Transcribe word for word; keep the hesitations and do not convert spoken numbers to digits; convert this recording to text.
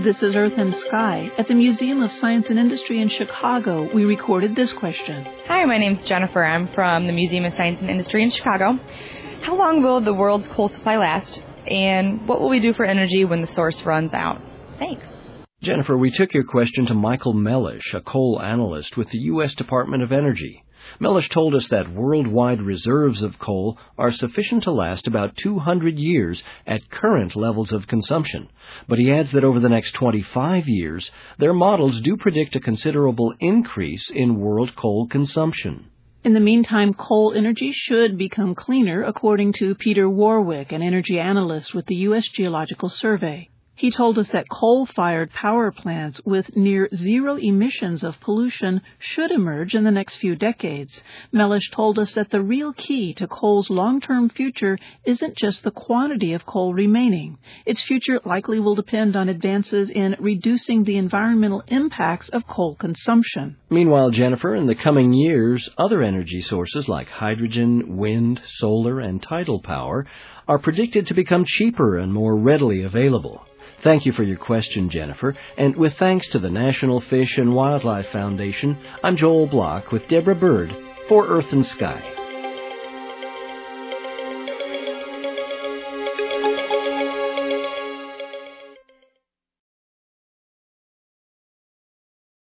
This is Earth and Sky. At the Museum of Science and Industry in Chicago, we recorded this question. Hi, my name's Jennifer. I'm from the Museum of Science and Industry in Chicago. How long will the world's coal supply last? And what will we do for energy when the source runs out? Thanks. Jennifer, we took your question to Michael Mellish, a coal analyst with the U S Department of Energy. Mellish told us that worldwide reserves of coal are sufficient to last about two hundred years at current levels of consumption. But he adds that over the next twenty-five years, their models do predict a considerable increase in world coal consumption. In the meantime, coal energy should become cleaner, according to Peter Warwick, an energy analyst with the U S Geological Survey. He told us that coal-fired power plants with near zero emissions of pollution should emerge in the next few decades. Mellish told us that the real key to coal's long-term future isn't just the quantity of coal remaining. Its future likely will depend on advances in reducing the environmental impacts of coal consumption. Meanwhile, Jennifer, in the coming years, other energy sources like hydrogen, wind, solar, and tidal power are predicted to become cheaper and more readily available. Thank you for your question, Jennifer. And with thanks to the National Fish and Wildlife Foundation, I'm Joel Block with Deborah Bird for Earth and Sky.